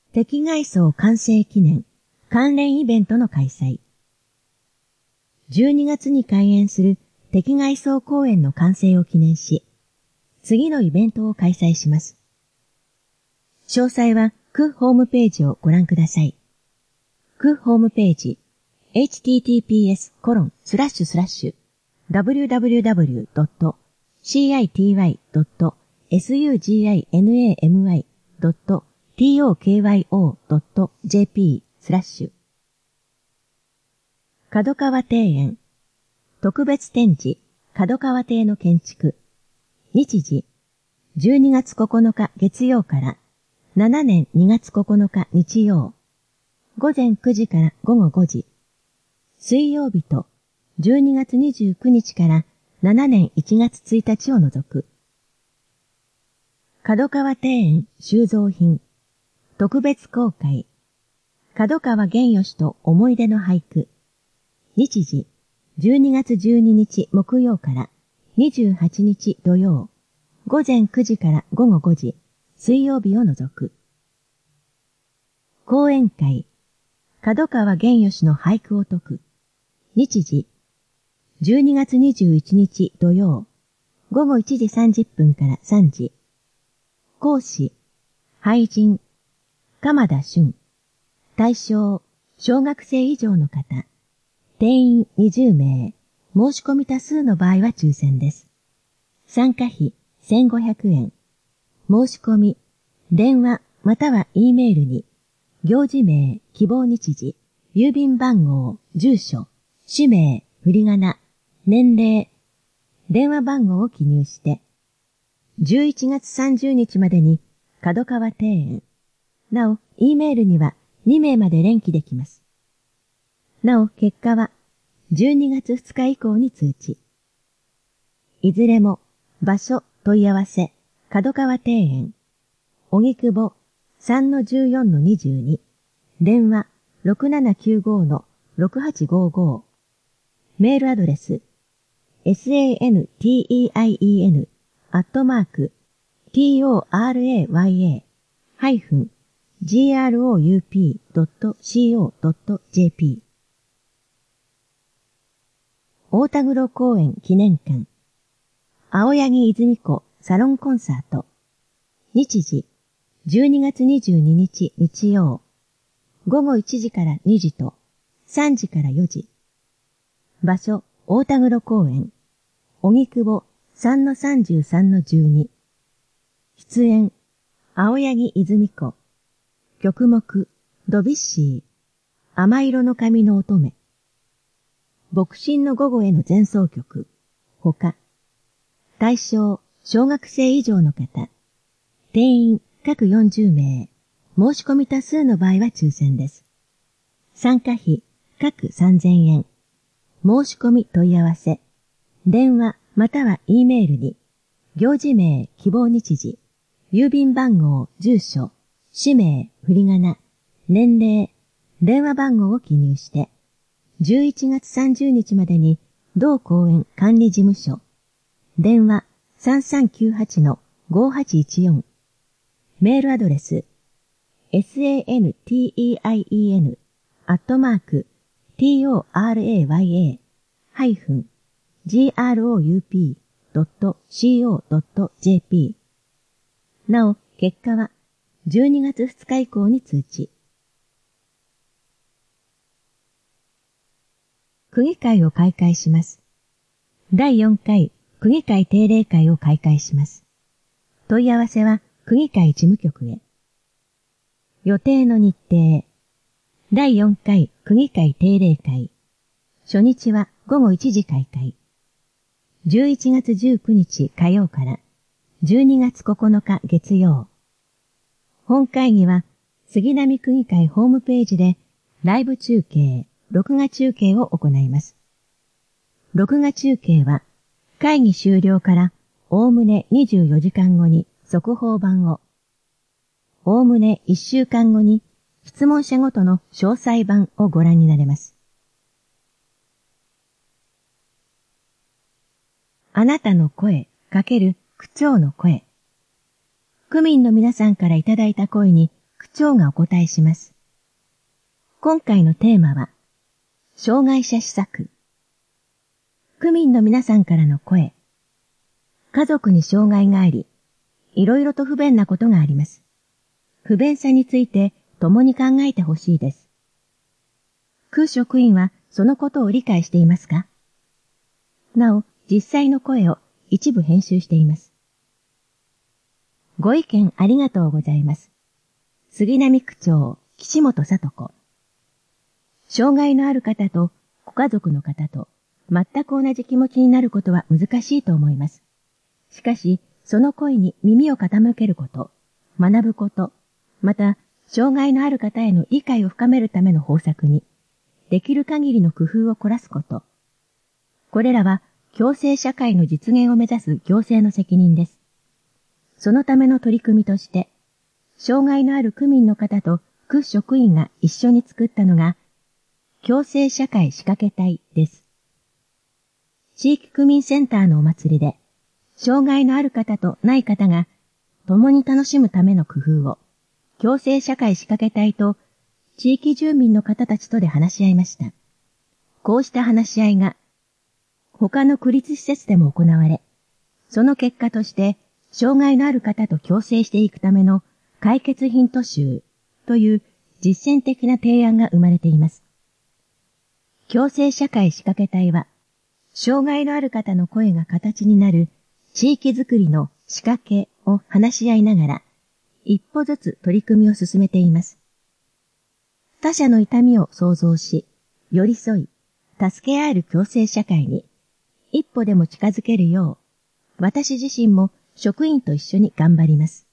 敵外装完成記念関連イベントの開催。12月に開演する敵外装公演の完成を記念し、次のイベントを開催します。詳細は区ホームページをご覧ください。区ホームページ https://www.city.suginamy.tokyo.jp/ 角川庭園特別展示角川邸の建築日時12月9日月曜から7年2月9日日曜午前9時から午後5時水曜日と12月29日から7年1月1日を除く角川庭園収蔵品特別公開角川玄義と思い出の俳句日時12月12日木曜から28日土曜午前9時から午後5時水曜日を除く講演会角川玄義の俳句を説く日時12月21日土曜午後1時30分から3時講師俳人鎌田俊対象小学生以上の方定員20名申し込み多数の場合は抽選です。参加費1500円申し込み電話または E メールに行事名、希望日時、郵便番号、住所、氏名、振り仮名、年齢、電話番号を記入して、11月30日までに角川庭園。なお、E メールには2名まで連記できます。なお、結果は12月2日以降に通知。いずれも、場所、問い合わせ、角川庭園。荻窪3-14-22電話 6795-6855 メールアドレス santiein@-group.co.jp 大田黒公園記念館青柳泉子サロンコンサート日時12月22日日曜午後1時から2時と3時から4時場所大田黒公園荻窪 3-33-12 出演青柳泉子曲目ドビュッシー甘色の髪の乙女牧神の午後への前奏曲ほか対象小学生以上の方定員各40名申し込み多数の場合は抽選です。参加費各3000円申し込み問い合わせ電話または E メールに行事名希望日時郵便番号住所氏名振り仮名年齢電話番号を記入して11月30日までに同公園管理事務所電話 3398-5814 メールアドレス santiein@toraya-group.co.jp なお、結果は12月2日以降に通知。区議会を開会します。第4回区議会定例会を開会します。問い合わせは区議会事務局へ。予定の日程。第4回区議会定例会。初日は午後1時開会。11月19日火曜から12月9日月曜。本会議は杉並区議会ホームページでライブ中継、録画中継を行います。録画中継は会議終了からおおむね24時間後に速報版を、おおむね1週間後に質問者ごとの詳細版をご覧になれます。あなたの声×区長の声。区民の皆さんからいただいた声に区長がお答えします。今回のテーマは、障害者施策。区民の皆さんからの声。家族に障害があり、いろいろと不便なことがあります。不便さについて共に考えてほしいです。区職員はそのことを理解していますか？なお、実際の声を一部編集しています。ご意見ありがとうございます。杉並区長、岸本聡子。障害のある方とご家族の方と全く同じ気持ちになることは難しいと思います。しかし、その声に耳を傾けること、学ぶこと、また、障害のある方への理解を深めるための方策に、できる限りの工夫を凝らすこと。これらは、共生社会の実現を目指す行政の責任です。そのための取り組みとして、障害のある区民の方と区職員が一緒に作ったのが、共生社会仕掛け隊です。地域区民センターのお祭りで、障害のある方とない方が共に楽しむための工夫を、共生社会仕掛け隊と地域住民の方たちとで話し合いました。こうした話し合いが、他の区立施設でも行われ、その結果として、障害のある方と共生していくための解決ヒント集という実践的な提案が生まれています。共生社会仕掛け隊は、障害のある方の声が形になる地域づくりの仕掛けを話し合いながら、一歩ずつ取り組みを進めています。他者の痛みを想像し、寄り添い、助け合える共生社会に、一歩でも近づけるよう、私自身も職員と一緒に頑張ります。